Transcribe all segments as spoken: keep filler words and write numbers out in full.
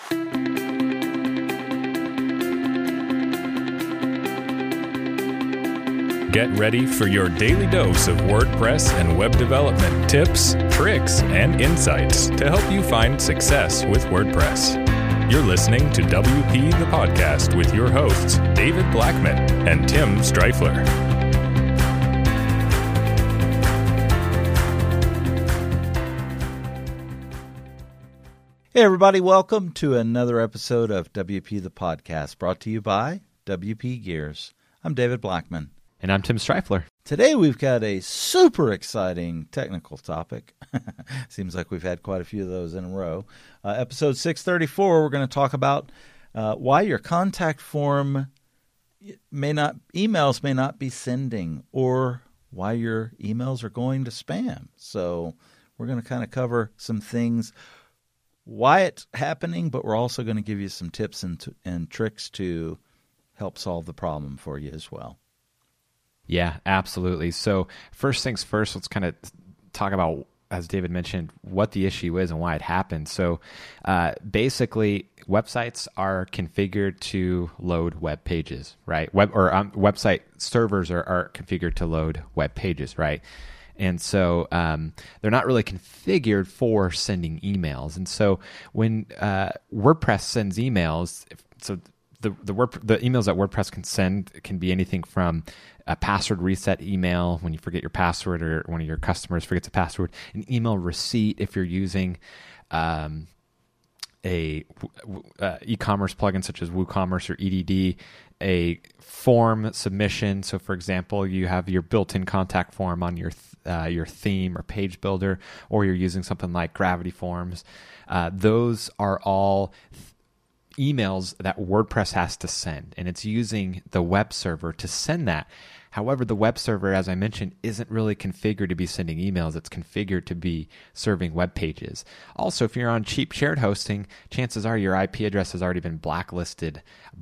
Get ready for your daily dose of WordPress and web development tips, tricks, and insights to help you find success with WordPress. You're listening to W P the Podcast with your hosts, David Blackman and Tim Streifler. Hey everybody, welcome to another episode of W P the Podcast, brought to you by W P Gears. I'm David Blackman. And I'm Tim Streifler. Today we've got a super exciting technical topic. Seems like we've had quite a few of those in a row. Uh, episode six thirty-four, we're going to talk about uh, why your contact form may not, emails may not be sending, or why your emails are going to spam. So we're going to kind of cover some things, why it's happening, but we're also going to give you some tips and, t- and tricks to help solve the problem for you as well. Yeah, absolutely. So first things first, let's kind of talk about, as David mentioned, what the issue is and why it happened. So uh, basically, websites are configured to load web pages, right? Web or um, website servers are, are configured to load web pages, right? And so um, they're not really configured for sending emails. And so when uh, WordPress sends emails, if, so the the, Word, the emails that WordPress can send can be anything from a password reset email when you forget your password, or one of your customers forgets a password, an email receipt if you're using um, a uh, e-commerce plugin such as WooCommerce or E D D, a form submission. So, for example, you have your built-in contact form on your uh, your theme or page builder, or you're using something like Gravity Forms. Uh, those are all th- emails that WordPress has to send, and it's using the web server to send that. However, the web server, as I mentioned, isn't really configured to be sending emails. It's configured to be serving web pages. Also, if you're on cheap shared hosting, chances are your I P address has already been blacklisted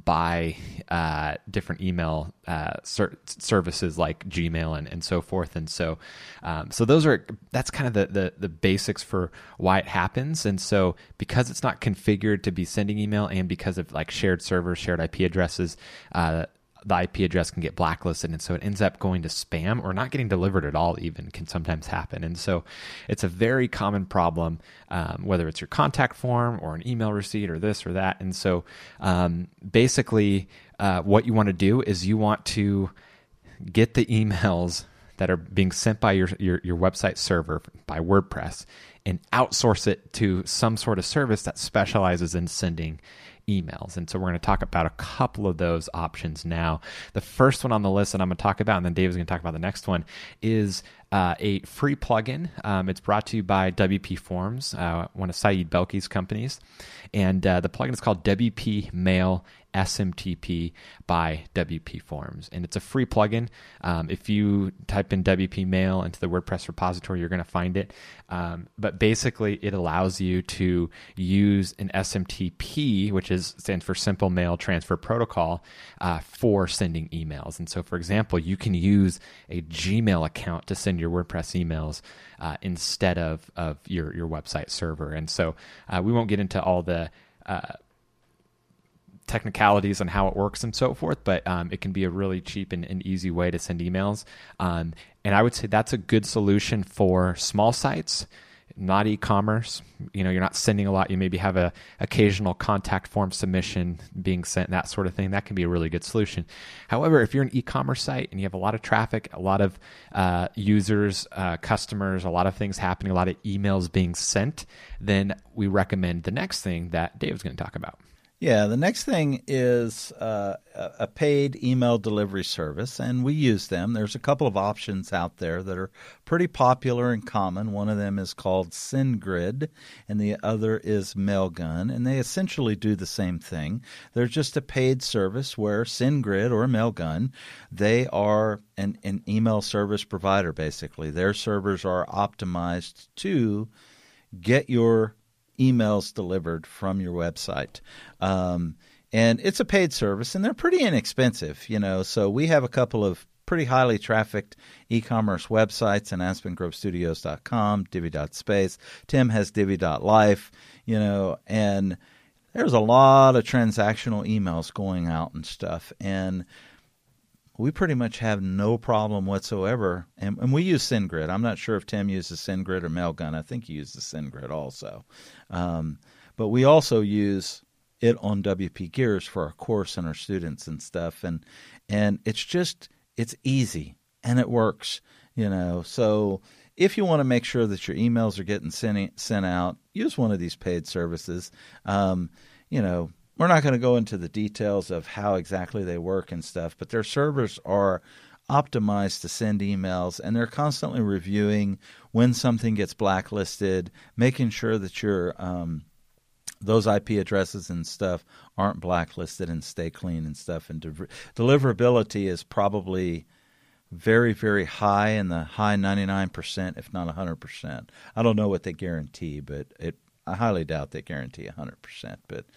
by uh, different email uh, ser- services like Gmail and, and so forth. And so, um, so those are that's kind of the, the the basics for why it happens. And so, because it's not configured to be sending email, and because of like shared servers, shared I P addresses, uh, the I P address can get blacklisted, and so it ends up going to spam or not getting delivered at all even can sometimes happen. And so it's a very common problem, um, whether it's your contact form or an email receipt or this or that. And so um, basically uh, what you want to do is you want to get the emails that are being sent by your, your, your website server by WordPress and outsource it to some sort of service that specializes in sending emails. And so we're going to talk about a couple of those options now. The first one on the list that I'm going to talk about, and then Dave's going to talk about the next one, is uh, a free plugin. Um, it's brought to you by W P Forms, uh, one of Saeed Belki's companies. And uh, the plugin is called W P Mail S M T P by W P Forms. And it's a free plugin. Um, if you type in W P Mail into the WordPress repository, you're going to find it. Um, but basically, it allows you to use an S M T P, which is stands for Simple Mail Transfer Protocol, uh, for sending emails. And so, for example, you can use a Gmail account to send your WordPress emails uh, instead of, of your, your website server. And so uh, we won't get into all the uh, technicalities on how it works and so forth, but um, it can be a really cheap and, and easy way to send emails. Um, and I would say that's a good solution for small sites, not e-commerce. You know, you're not sending a lot. You maybe have a occasional contact form submission being sent, that sort of thing. That can be a really good solution. However, if you're an e-commerce site and you have a lot of traffic, a lot of uh, users, uh, customers, a lot of things happening, a lot of emails being sent, then we recommend the next thing that Dave's going to talk about. Yeah, the next thing is uh, a paid email delivery service, and we use them. There's a couple of options out there that are pretty popular and common. One of them is called SendGrid, and the other is Mailgun, and they essentially do the same thing. They're just a paid service where SendGrid or Mailgun, they are an, an email service provider, basically. Their servers are optimized to get your emails delivered from your website. Um, and it's a paid service, and they're pretty inexpensive, you know. So we have a couple of pretty highly trafficked e-commerce websites in aspen grove studios dot com, Divi dot space. Tim has Divi dot life, you know, and there's a lot of transactional emails going out and stuff, and we pretty much have no problem whatsoever. And, and we use SendGrid. I'm not sure if Tim uses SendGrid or Mailgun. I think he uses SendGrid also. Um, but we also use it on W P Gears for our course and our students and stuff. And and it's just, it's easy and it works, you know. So if you want to make sure that your emails are getting sent, sent out, use one of these paid services. Um, you know, we're not going to go into the details of how exactly they work and stuff, but their servers are optimized to send emails, and they're constantly reviewing when something gets blacklisted, making sure that your um, those I P addresses and stuff aren't blacklisted and stay clean and stuff. And de- deliverability is probably very, very high, in the high ninety-nine percent, if not one hundred percent. I don't know what they guarantee, but it I highly doubt they guarantee one hundred percent. But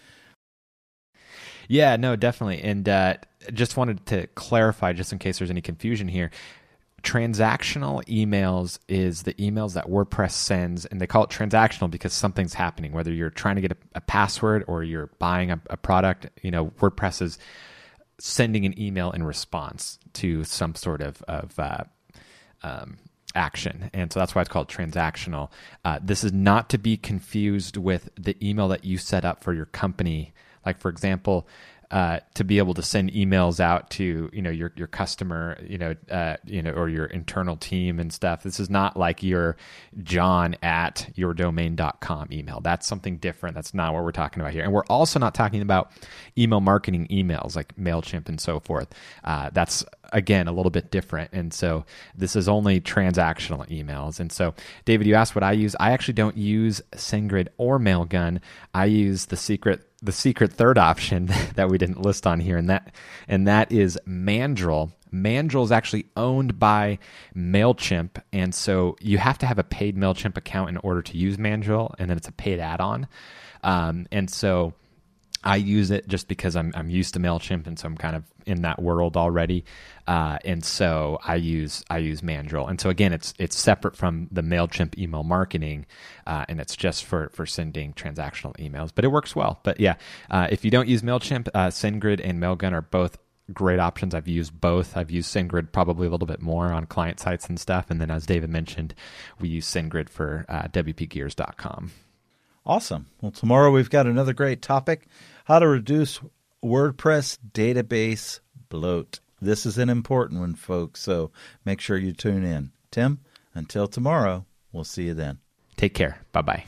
yeah, no, definitely. And uh, just wanted to clarify, just in case there's any confusion here, transactional emails is the emails that WordPress sends, and they call it transactional because something's happening, whether you're trying to get a, a password or you're buying a, a product. You know, WordPress is sending an email in response to some sort of, of uh, um, action. And so that's why it's called transactional. Uh, this is not to be confused with the email that you set up for your company. Like, for example, uh, to be able to send emails out to, you know, your your customer, you know, uh, you know, or your internal team and stuff. This is not like your John at your domain dot com email. That's something different. That's not what we're talking about here. And we're also not talking about email marketing emails like MailChimp and so forth. Uh, that's, again, a little bit different. And so this is only transactional emails. And so, David, you asked what I use. I actually don't use SendGrid or Mailgun. I use the secret the secret third option that we didn't list on here, and that and that is Mandrill. Mandrill is actually owned by MailChimp, and so you have to have a paid MailChimp account in order to use Mandrill, and then it's a paid add-on. Um, and so I use it just because I'm I'm used to MailChimp, and so I'm kind of in that world already. Uh, and so I use I use Mandrill. And so again, it's it's separate from the MailChimp email marketing, uh, and it's just for for sending transactional emails. But it works well. But yeah, uh, if you don't use MailChimp, uh, SendGrid and Mailgun are both great options. I've used both. I've used SendGrid probably a little bit more on client sites and stuff. And then, as David mentioned, we use SendGrid for uh, W P gears dot com. Awesome. Well, tomorrow we've got another great topic: how to reduce WordPress database bloat. This is an important one, folks, so make sure you tune in. Tim, until tomorrow, we'll see you then. Take care. Bye-bye.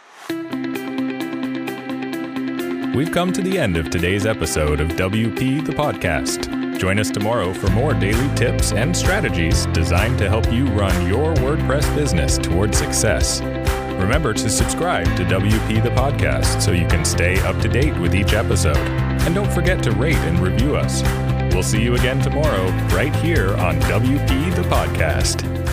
We've come to the end of today's episode of W P the Podcast. Join us tomorrow for more daily tips and strategies designed to help you run your WordPress business toward success. Remember to subscribe to W P the Podcast so you can stay up to date with each episode. And don't forget to rate and review us. We'll see you again tomorrow right here on W P the Podcast.